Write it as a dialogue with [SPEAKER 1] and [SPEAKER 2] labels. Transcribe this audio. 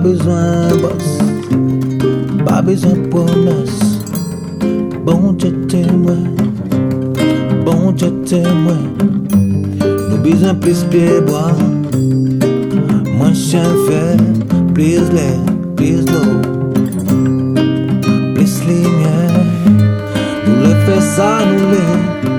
[SPEAKER 1] besoin boss, pas besoin promesse. Bon Dieu témoin, bon Dieu témoin. Nous besoin plus pied bois, moins chien fait, plus l'air, plus l'eau, plus lumière. Nous le fait ça, nous le